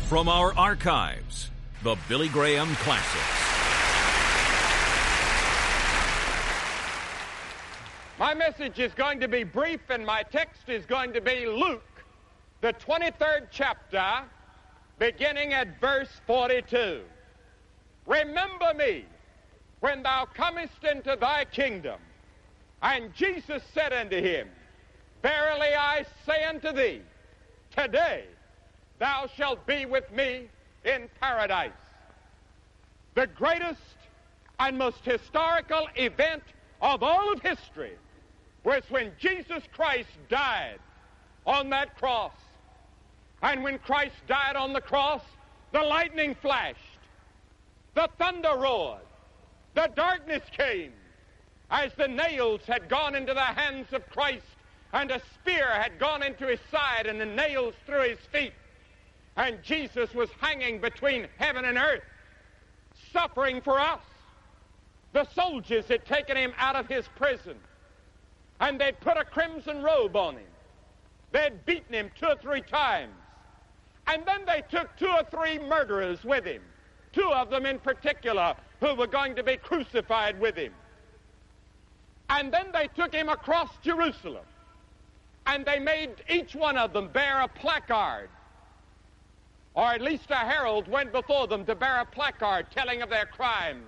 From our archives, the Billy Graham Classics. My message is going to be brief, and my text is going to be Luke, the 23rd chapter, beginning at verse 42. Remember me when thou comest into thy kingdom. And Jesus said unto him, Verily I say unto thee, today thou shalt be with me in paradise. The greatest and most historical event of all of history was when Jesus Christ died on that cross. And when Christ died on the cross, the lightning flashed, the thunder roared, the darkness came, as the nails had gone into the hands of Christ, and a spear had gone into his side, and the nails through his feet. And Jesus was hanging between heaven and earth, suffering for us. The soldiers had taken him out of his prison, and they'd put a crimson robe on him. They'd beaten him 2 or 3 times. And then they took 2 or 3 murderers with him, 2 of them in particular, who were going to be crucified with him. And then they took him across Jerusalem, and they made each one of them bear a placard, or at least a herald went before them to bear a placard telling of their crimes.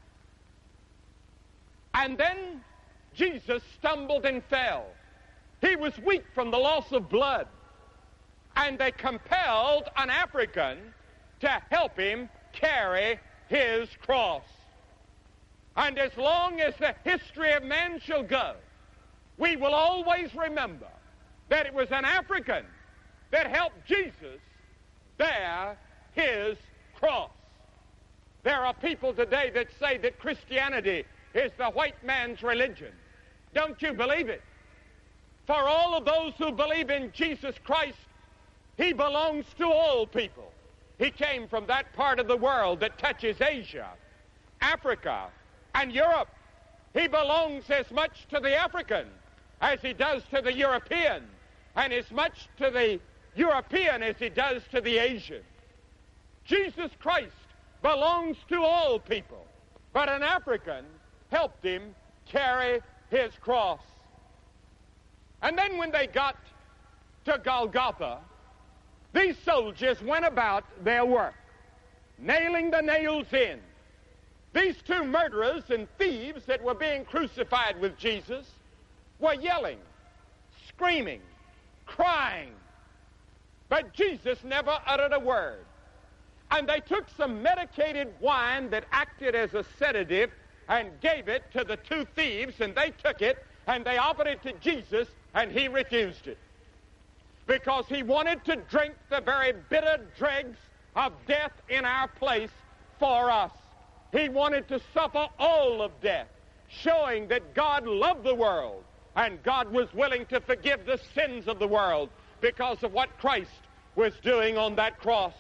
And then Jesus stumbled and fell. He was weak from the loss of blood. And they compelled an African to help him carry his cross. And as long as the history of man shall go, we will always remember that it was an African that helped Jesus bear his cross. There are people today that say that Christianity is the white man's religion. Don't you believe it? For all of those who believe in Jesus Christ, he belongs to all people. He came from that part of the world that touches Asia, Africa, and Europe. He belongs as much to the African as he does to the European, and as much to the European as he does to the Asian. Jesus Christ belongs to all people, but an African helped him carry his cross. And then when they got to Golgotha, these soldiers went about their work, nailing the nails in. These 2 murderers and thieves that were being crucified with Jesus were yelling, screaming, crying. But Jesus never uttered a word. And they took some medicated wine that acted as a sedative and gave it to the 2 thieves, and they took it and they offered it to Jesus, and he refused it. Because he wanted to drink the very bitter dregs of death in our place for us. He wanted to suffer all of death, showing that God loved the world, and God was willing to forgive the sins of the world because of what Christ was doing on that cross.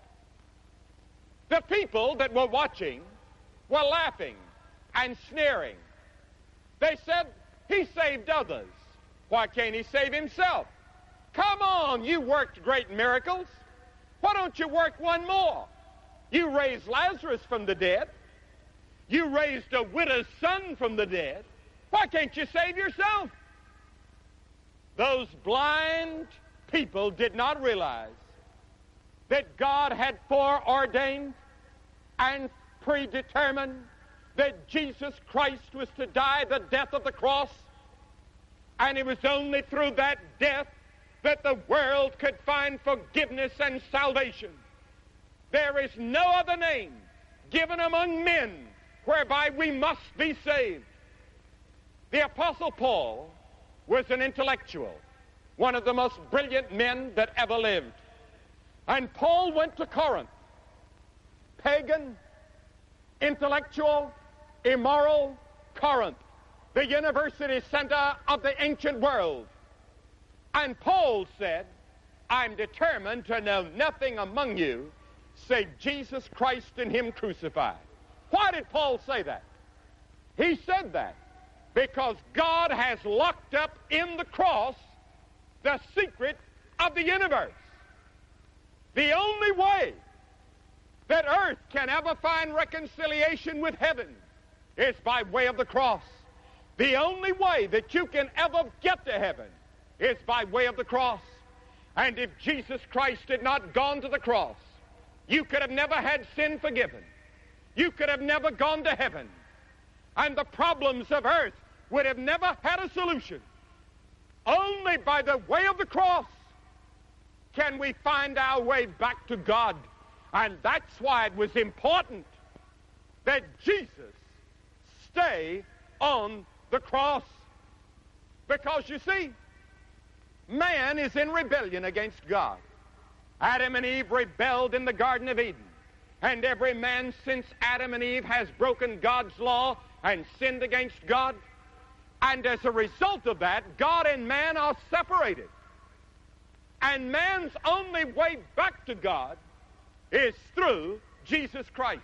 The people that were watching were laughing and sneering. They said, he saved others. Why can't he save himself? Come on, you worked great miracles. Why don't you work one more? You raised Lazarus from the dead. You raised a widow's son from the dead. Why can't you save yourself? Those blind people did not realize that God had foreordained and predetermined that Jesus Christ was to die the death of the cross, and it was only through that death that the world could find forgiveness and salvation. There is no other name given among men whereby we must be saved. The Apostle Paul was an intellectual, one of the most brilliant men that ever lived. And Paul went to Corinth, pagan, intellectual, immoral Corinth, the university center of the ancient world. And Paul said, I'm determined to know nothing among you save Jesus Christ and him crucified. Why did Paul say that? He said that because God has locked up in the cross the secret of the universe. The only way that earth can ever find reconciliation with heaven is by way of the cross. The only way that you can ever get to heaven is by way of the cross. And if Jesus Christ had not gone to the cross, you could have never had sin forgiven. You could have never gone to heaven. And the problems of earth would have never had a solution. Only by the way of the cross can we find our way back to God. And that's why it was important that Jesus stay on the cross. Because you see, man is in rebellion against God. Adam and Eve rebelled in the Garden of Eden. And every man since Adam and Eve has broken God's law and sinned against God. And as a result of that, God and man are separated. And man's only way back to God is through Jesus Christ.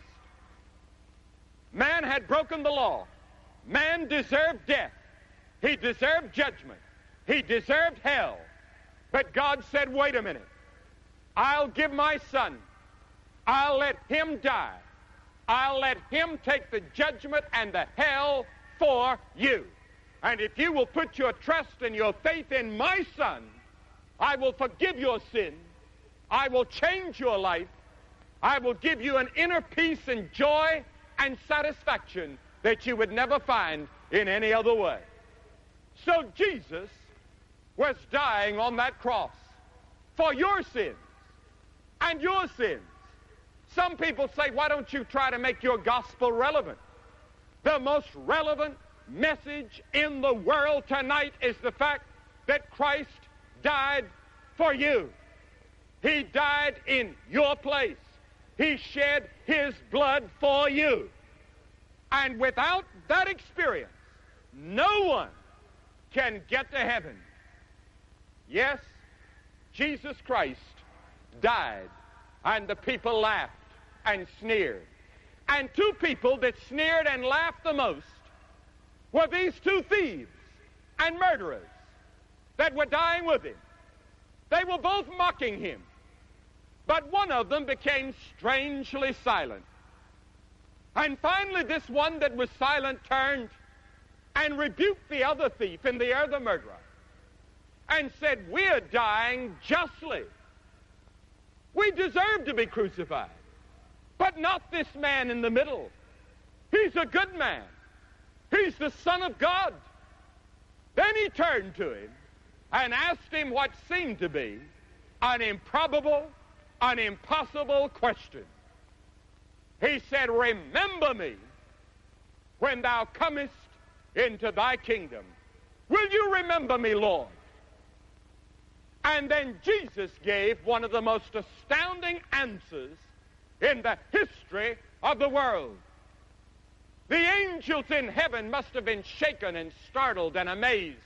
Man had broken the law. Man deserved death. He deserved judgment. He deserved hell. But God said, wait a minute. I'll give my son. I'll let him die. I'll let him take the judgment and the hell for you. And if you will put your trust and your faith in my son, I will forgive your sin. I will change your life. I will give you an inner peace and joy and satisfaction that you would never find in any other way. So Jesus was dying on that cross for your sins and your sins. Some people say, why don't you try to make your gospel relevant? The most relevant message in the world tonight is the fact that Christ died for you. He died in your place. He shed his blood for you. And without that experience, no one can get to heaven. Yes, Jesus Christ died, and the people laughed and sneered. And two people that sneered and laughed the most were these two thieves and murderers that were dying with him. They were both mocking him. But one of them became strangely silent. And finally this one that was silent turned and rebuked the other thief and the other murderer and said, we're dying justly. We deserve to be crucified. But not this man in the middle. He's a good man. He's the Son of God. Then he turned to him and asked him what seemed to be an improbable, an impossible question. He said, remember me when thou comest into thy kingdom. Will you remember me, Lord? And then Jesus gave one of the most astounding answers in the history of the world. The angels in heaven must have been shaken and startled and amazed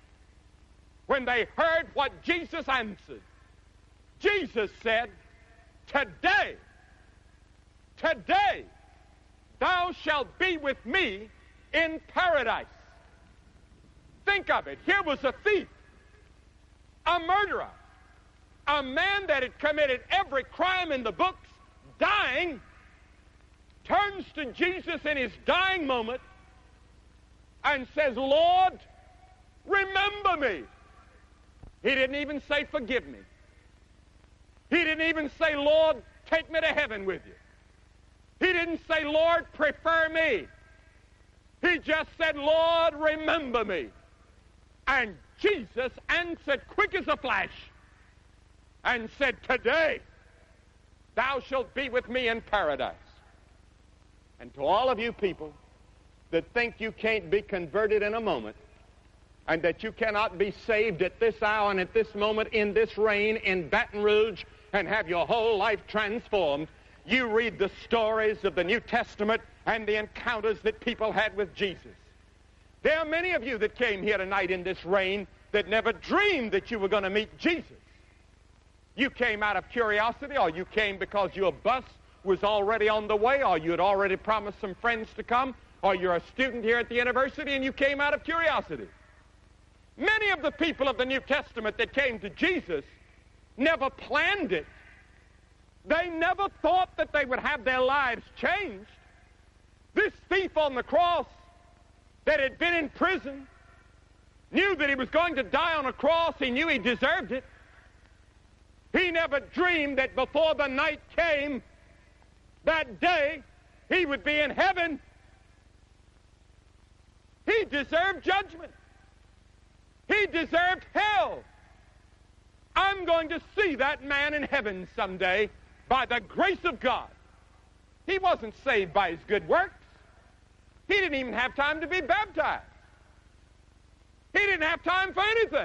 when they heard what Jesus answered. Jesus said, today, thou shalt be with me in paradise. Think of it. Here was a thief, a murderer, a man that had committed every crime in the books, dying, turns to Jesus in his dying moment and says, Lord, remember me. He didn't even say, forgive me. He didn't even say, Lord, take me to heaven with you. He didn't say, Lord, prefer me. He just said, Lord, remember me. And Jesus answered quick as a flash and said, today thou shalt be with me in paradise. And to all of you people that think you can't be converted in a moment and that you cannot be saved at this hour and at this moment in this rain in Baton Rouge and have your whole life transformed, you read the stories of the New Testament and the encounters that people had with Jesus. There are many of you that came here tonight in this rain that never dreamed that you were going to meet Jesus. You came out of curiosity, or you came because your bus was already on the way, or you had already promised some friends to come, or you're a student here at the university and you came out of curiosity. Many of the people of the New Testament that came to Jesus never planned it. They never thought that they would have their lives changed. This thief on the cross that had been in prison knew that he was going to die on a cross. He knew he deserved it. He never dreamed that before the night came, that day, he would be in heaven. He deserved judgment. He deserved hell. I'm going to see that man in heaven someday by the grace of God. He wasn't saved by his good works. He didn't even have time to be baptized. He didn't have time for anything.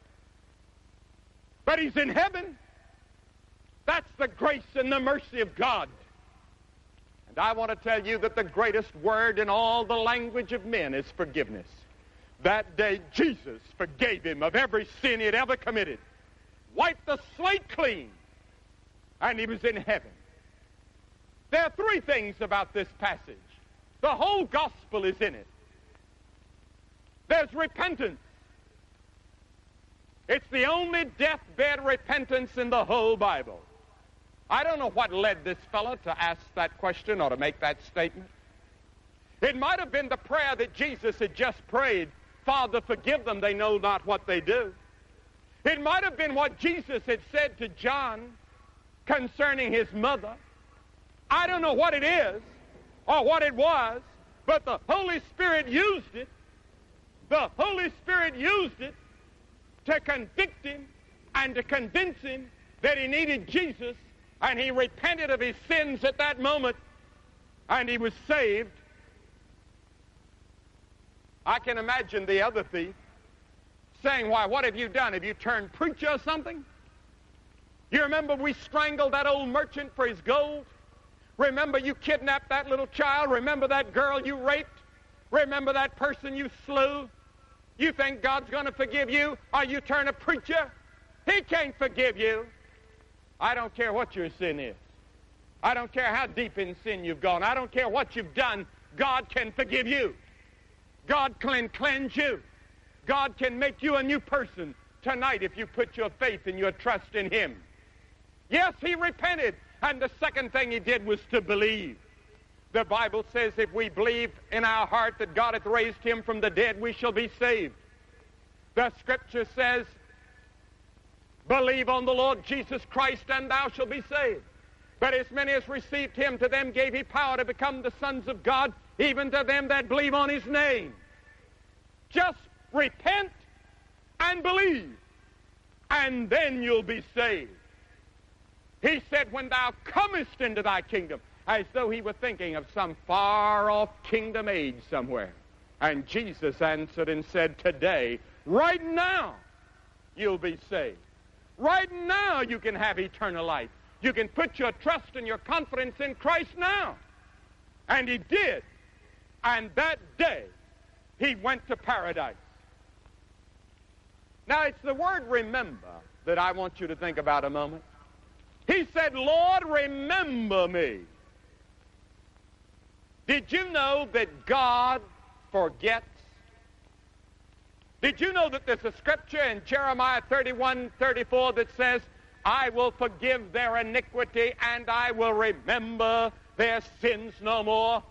But he's in heaven. That's the grace and the mercy of God. And I want to tell you that the greatest word in all the language of men is forgiveness. That day, Jesus forgave him of every sin he had ever committed, wiped the slate clean, and he was in heaven. There are three things about this passage. The whole gospel is in it. There's repentance. It's the only deathbed repentance in the whole Bible. I don't know what led this fellow to ask that question or to make that statement. It might have been the prayer that Jesus had just prayed, Father, forgive them, they know not what they do. It might have been what Jesus had said to John concerning his mother. I don't know what it is or what it was, but the Holy Spirit used it. The Holy Spirit used it to convict him and to convince him that he needed Jesus, and he repented of his sins at that moment, and he was saved. I can imagine the other thief saying, why, what have you done? Have you turned preacher or something? You remember we strangled that old merchant for his gold? Remember you kidnapped that little child? Remember that girl you raped? Remember that person you slew? You think God's going to forgive you, or you turn a preacher? He can't forgive you. I don't care what your sin is. I don't care how deep in sin you've gone. I don't care what you've done. God can forgive you. God can cleanse you. God can make you a new person tonight if you put your faith and your trust in him. Yes, he repented, and the second thing he did was to believe. The Bible says if we believe in our heart that God hath raised him from the dead, we shall be saved. The Scripture says, believe on the Lord Jesus Christ, and thou shalt be saved. But as many as received him, to them gave he power to become the sons of God, even to them that believe on his name. Just repent and believe, and then you'll be saved. He said, when thou comest into thy kingdom, as though he were thinking of some far-off kingdom age somewhere. And Jesus answered and said, today, right now, you'll be saved. Right now you can have eternal life. You can put your trust and your confidence in Christ now. And he did. And that day, he went to paradise. Now, it's the word remember that I want you to think about a moment. He said, Lord, remember me. Did you know that God forgets? Did you know that there's a scripture in Jeremiah 31:34 that says, I will forgive their iniquity and I will remember their sins no more?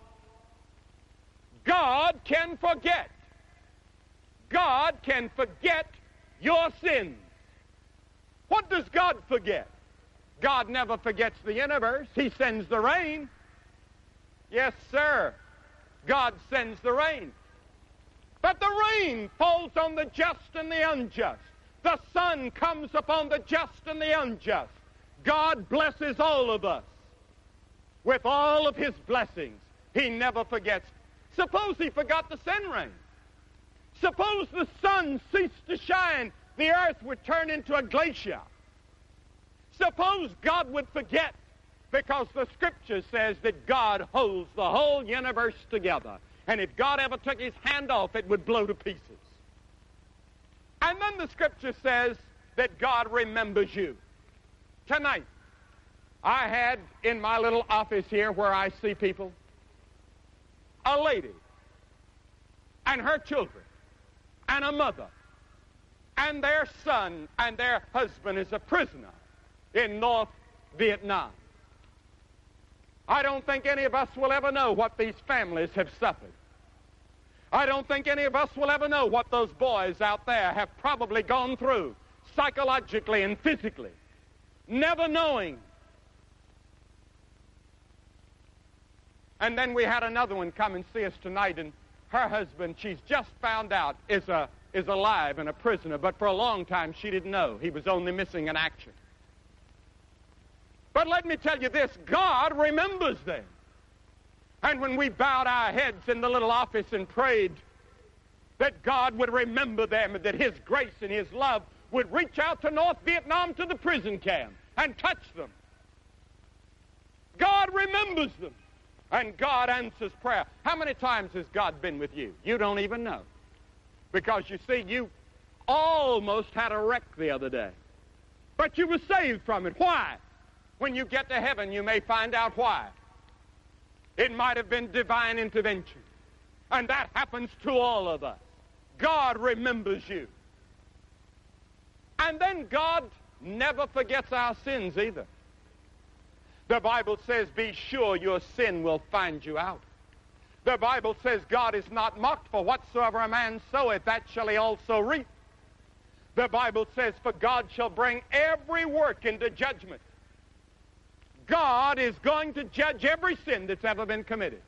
God can forget. God can forget your sins. What does God forget? God never forgets the universe. He sends the rain. Yes, sir. God sends the rain. But the rain falls on the just and the unjust. The sun comes upon the just and the unjust. God blesses all of us with all of his blessings. He never forgets. Suppose he forgot to send rain. Suppose the sun ceased to shine, the earth would turn into a glacier. Suppose God would forget, because the Scripture says that God holds the whole universe together. And if God ever took his hand off, it would blow to pieces. And then the Scripture says that God remembers you. Tonight, I had in my little office here where I see people, a lady and her children and a mother and their son and their husband is a prisoner in North Vietnam. I don't think any of us will ever know what these families have suffered. I don't think any of us will ever know what those boys out there have probably gone through psychologically and physically, never knowing. And then we had another one come and see us tonight, and her husband, she's just found out, is alive and a prisoner, but for a long time she didn't know. He was only missing in action. But let me tell you this, God remembers them. And when we bowed our heads in the little office and prayed that God would remember them and that His grace and His love would reach out to North Vietnam, to the prison camp, and touch them. God remembers them. And God answers prayer. How many times has God been with you? You don't even know. Because you see, you almost had a wreck the other day. But you were saved from it. Why? When you get to heaven, you may find out why. It might have been divine intervention. And that happens to all of us. God remembers you. And then God never forgets our sins either. The Bible says, be sure your sin will find you out. The Bible says God is not mocked, for whatsoever a man soweth, that shall he also reap. The Bible says, for God shall bring every work into judgment. God is going to judge every sin that's ever been committed.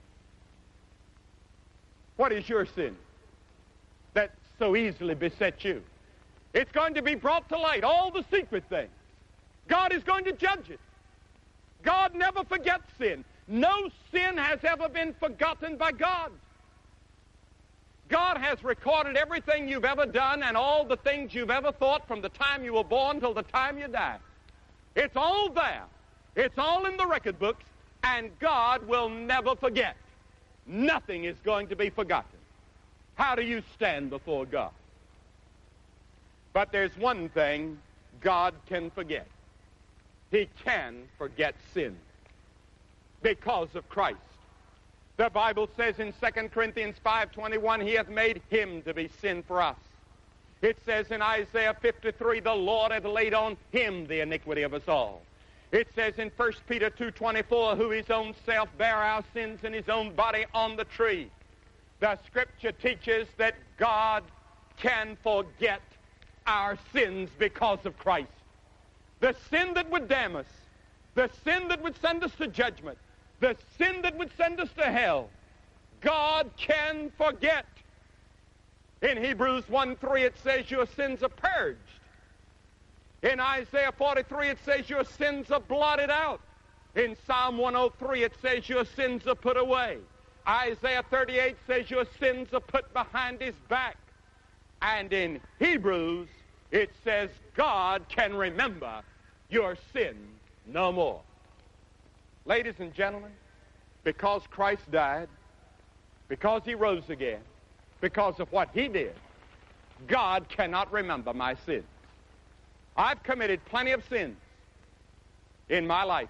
What is your sin that so easily besets you? It's going to be brought to light, all the secret things. God is going to judge it. God never forgets sin. No sin has ever been forgotten by God. God has recorded everything you've ever done and all the things you've ever thought from the time you were born till the time you die. It's all there. It's all in the record books, and God will never forget. Nothing is going to be forgotten. How do you stand before God? But there's one thing God can forget. He can forget sin because of Christ. The Bible says in 2 Corinthians 5:21, He hath made Him to be sin for us. It says in Isaiah 53, the Lord hath laid on Him the iniquity of us all. It says in 1 Peter 2:24, who His own self bare our sins in His own body on the tree. The Scripture teaches that God can forget our sins because of Christ. The sin that would damn us, the sin that would send us to judgment, the sin that would send us to hell, God can forget. In Hebrews 1:3 it says your sins are purged. In Isaiah 43 it says your sins are blotted out. In Psalm 103 it says your sins are put away. Isaiah 38 says your sins are put behind His back. And in Hebrews it says God can remember your sin no more. Ladies and gentlemen, because Christ died, because He rose again, because of what He did, God cannot remember my sins. I've committed plenty of sins in my life.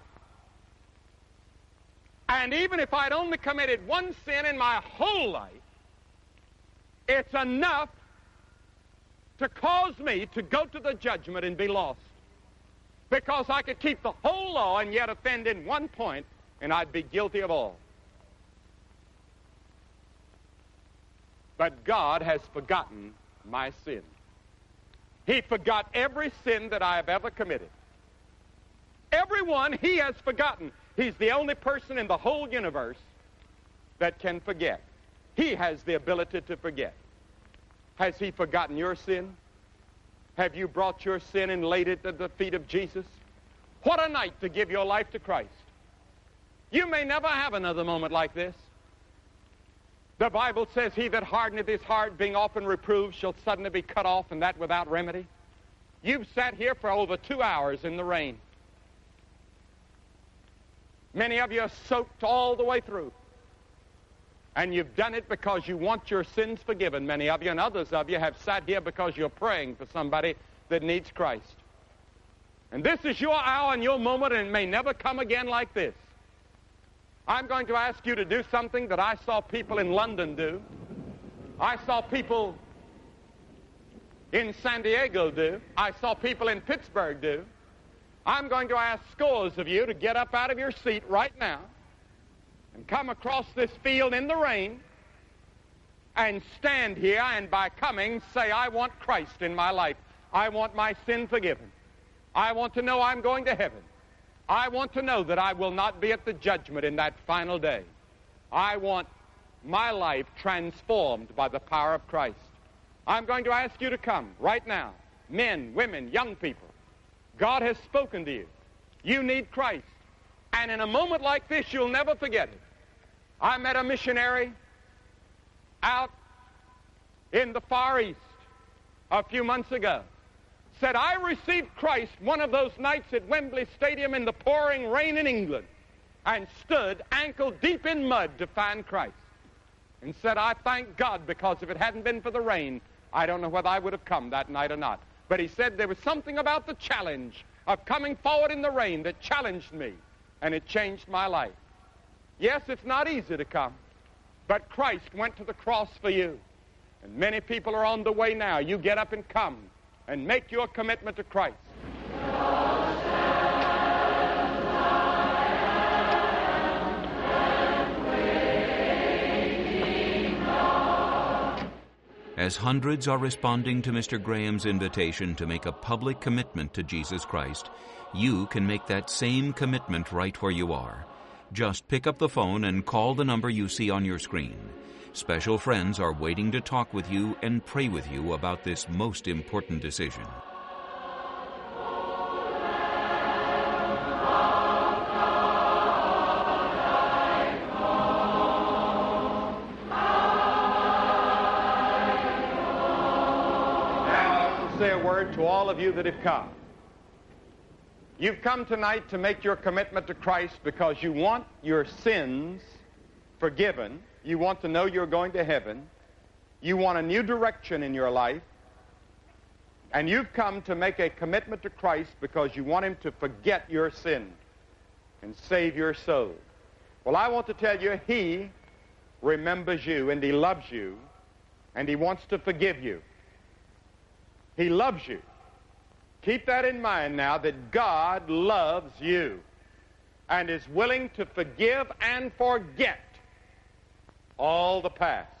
And even if I'd only committed one sin in my whole life, it's enough to cause me to go to the judgment and be lost. Because I could keep the whole law and yet offend in one point, and I'd be guilty of all. But God has forgotten my sin. He forgot every sin that I have ever committed. Every one He has forgotten. He's the only person in the whole universe that can forget. He has the ability to forget. Has He forgotten your sin? Have you brought your sin and laid it at the feet of Jesus? What a night to give your life to Christ. You may never have another moment like this. The Bible says, he that hardeneth his heart, being often reproved, shall suddenly be cut off, and that without remedy. You've sat here for over 2 hours in the rain. Many of you are soaked all the way through. And you've done it because you want your sins forgiven, many of you, and others of you have sat here because you're praying for somebody that needs Christ. And this is your hour and your moment, and it may never come again like this. I'm going to ask you to do something that I saw people in London do. I saw people in San Diego do. I saw people in Pittsburgh do. I'm going to ask scores of you to get up out of your seat right now and come across this field in the rain and stand here and by coming say, I want Christ in my life. I want my sin forgiven. I want to know I'm going to heaven. I want to know that I will not be at the judgment in that final day. I want my life transformed by the power of Christ. I'm going to ask you to come right now. Men, women, young people. God has spoken to you. You need Christ. And in a moment like this, you'll never forget it. I met a missionary out in the Far East a few months ago. Said, I received Christ one of those nights at Wembley Stadium in the pouring rain in England and stood ankle deep in mud to find Christ. And said, I thank God, because if it hadn't been for the rain, I don't know whether I would have come that night or not. But he said there was something about the challenge of coming forward in the rain that challenged me, and it changed my life. Yes, it's not easy to come, but Christ went to the cross for you. And many people are on the way now. You get up and come and make your commitment to Christ. As hundreds are responding to Mr. Graham's invitation to make a public commitment to Jesus Christ, you can make that same commitment right where you are. Just pick up the phone and call the number you see on your screen. Special friends are waiting to talk with you and pray with you about this most important decision. Say a word to all of you that have come. You've come tonight to make your commitment to Christ because you want your sins forgiven. You want to know you're going to heaven. You want a new direction in your life. And you've come to make a commitment to Christ because you want him to forget your sin and save your soul. Well, I want to tell you, he remembers you and he loves you and he wants to forgive you. He loves you. Keep that in mind now, that God loves you and is willing to forgive and forget all the past.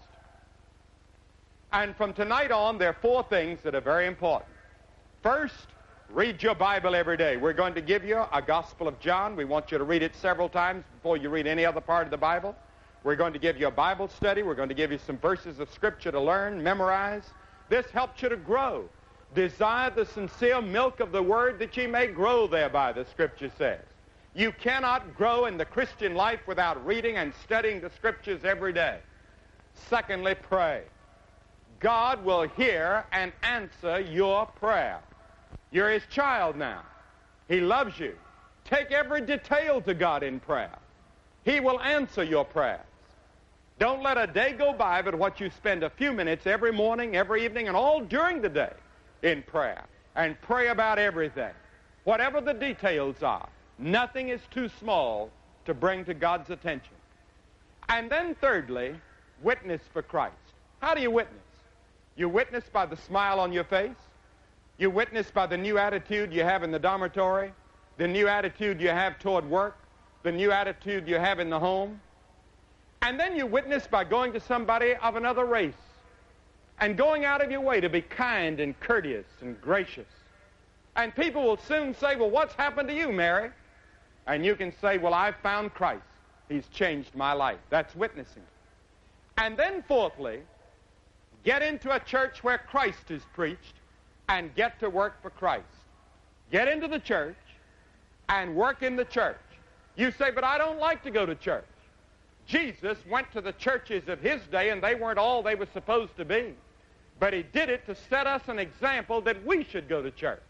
And from tonight on, there are 4 things that are very important. First, read your Bible every day. We're going to give you a Gospel of John. We want you to read it several times before you read any other part of the Bible. We're going to give you a Bible study. We're going to give you some verses of Scripture to learn, memorize. This helps you to grow. Desire the sincere milk of the Word that ye may grow thereby, the Scripture says. You cannot grow in the Christian life without reading and studying the Scriptures every day. Secondly, pray. God will hear and answer your prayer. You're his child now. He loves you. Take every detail to God in prayer. He will answer your prayers. Don't let a day go by but what you spend a few minutes every morning, every evening, and all during the day in prayer. And pray about everything. Whatever the details are, nothing is too small to bring to God's attention. And then thirdly, witness for Christ. How do you witness? You witness by the smile on your face. You witness by the new attitude you have in the dormitory, the new attitude you have toward work, the new attitude you have in the home. And then you witness by going to somebody of another race and going out of your way to be kind and courteous and gracious. And people will soon say, well, what's happened to you, Mary? And you can say, well, I've found Christ. He's changed my life. That's witnessing. And then fourthly, get into a church where Christ is preached and get to work for Christ. Get into the church and work in the church. You say, but I don't like to go to church. Jesus went to the churches of his day and they weren't all they were supposed to be. But he did it to set us an example that we should go to church.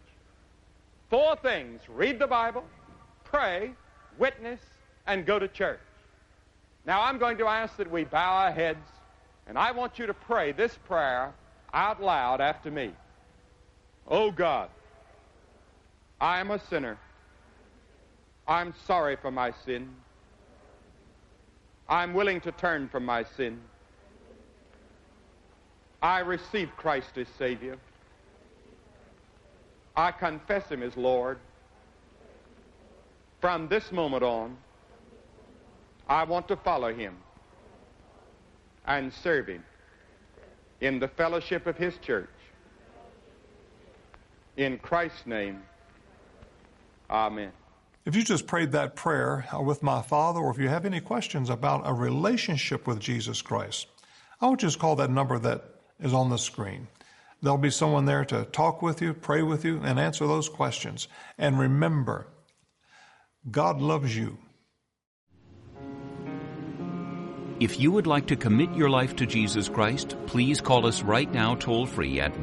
4 things: read the Bible, pray, witness, and go to church. Now I'm going to ask that we bow our heads, and I want you to pray this prayer out loud after me. Oh God, I am a sinner. I'm sorry for my sin. I'm willing to turn from my sin. I receive Christ as Savior. I confess him as Lord. From this moment on, I want to follow him and serve him in the fellowship of his church. In Christ's name, amen. If you just prayed that prayer with my father, or if you have any questions about a relationship with Jesus Christ, I would just call that number that is on the screen. There'll be someone there to talk with you, pray with you, and answer those questions. And remember, God loves you. If you would like to commit your life to Jesus Christ, please call us right now toll-free at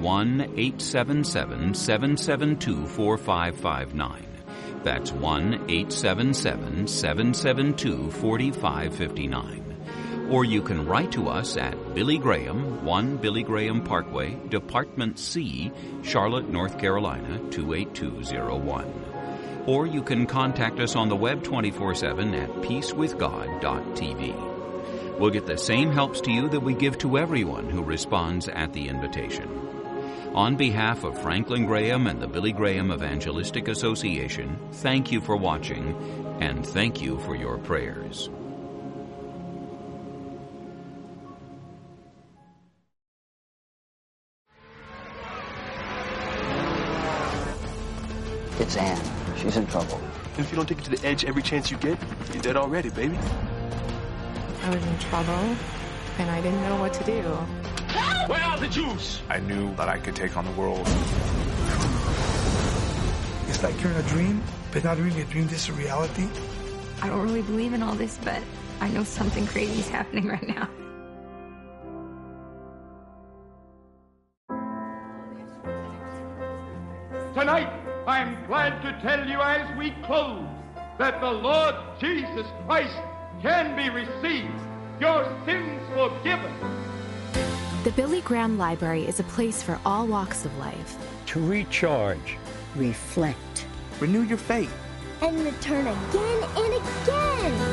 1-877-772-4559. That's 1-877-772-4559. Or you can write to us at Billy Graham, 1 Billy Graham Parkway, Department C, Charlotte, North Carolina, 28201. Or you can contact us on the web 24/7 at peacewithgod.tv. We'll get the same helps to you that we give to everyone who responds at the invitation. On behalf of Franklin Graham and the Billy Graham Evangelistic Association, thank you for watching, and thank you for your prayers. It's Anne. She's in trouble. And if you don't take it to the edge every chance you get, you're dead already, baby. I was in trouble, and I didn't know what to do. Where are the Jews? I knew that I could take on the world. It's like you're in a dream, but not really a dream. This is a reality. I don't really believe in all this, but I know something crazy is happening right now. Tonight, I'm glad to tell you as we close that the Lord Jesus Christ can be received, your sins forgiven. The Billy Graham Library is a place for all walks of life. To recharge, reflect, renew your faith, and return again and again.